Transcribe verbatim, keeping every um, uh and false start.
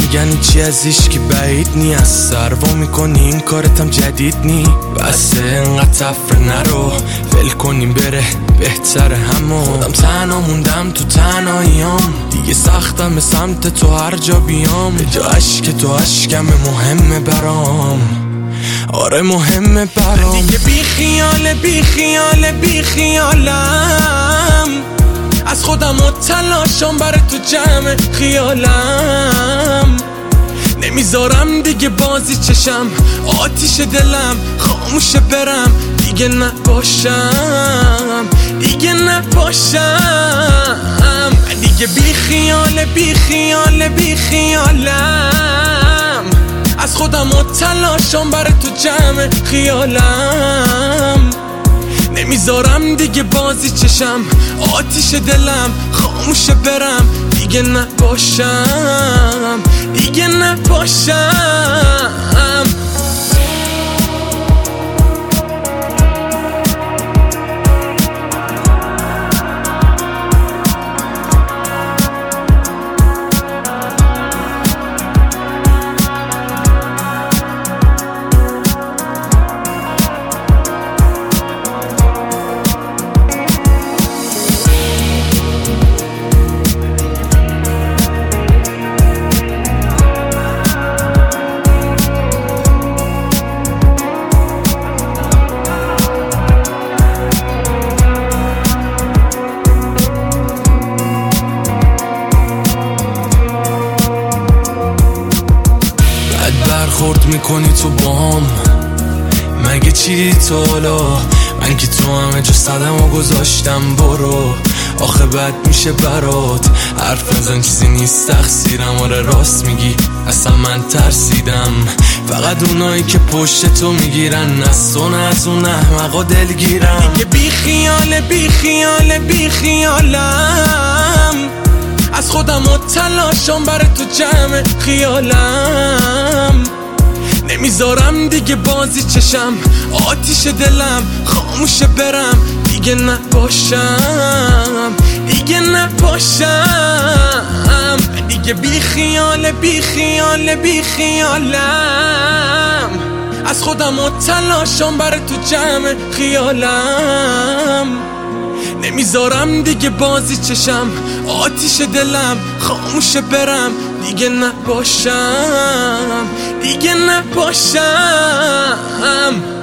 میگن چی ازش که بعید نی، از سروا میکنی این کارتم جدید نی. بسه انقدر تفره نرو، ول کنیم بره بهتره همون. خودم تنها موندم تو تنهاییام، دیگه سختم به سمت تو هر جا بیام. به جا عشق تو عشقم مهمه برام، آره مهمه برام. دیگه بی خیال بی خیال بی خیالم، از خودم و تلاشم برای تو جمع خیالم. نمیذارم دیگه بازی چشم، آتیش دلم خاموشه برم. دیگه نباشم دیگه نباشم دیگه بی خیال بی خیال بی خیالم، از خودم و تلاشم برای تو جمع خیالم. نمیذارم دیگه بازی چشم، آتیش دلم خاموشه برم. دیگه نباشم دیگه نباشم. برخورد میکنی تو بام، مگه چی تو حالا؟ من که تو همه جا صدم و گذاشتم برو. آخه بد میشه برات حرف نزن، چیزی نیست تقصیرم. آره راست میگی اصلا من ترسیدم، فقط اونایی که پشت تو میگیرن از تو، نه از اون احمقا دلگیرم. دیگه بی خیال بی خیال بی خیالم، از خودم و تلاشم برای تو جمع خیالم. نمیذارم دیگه بازی چشم، آتیش دلم خاموشه برم. دیگه نباشم دیگه نباشم دیگه بی خیال بی خیال بی خیالم، از خودم و تلاشم برای تو جمع خیالم. نمیذارم دیگه بازی چشم، آتیش دلم خاموشه برم. دیگه نباشم دیگه نباشم.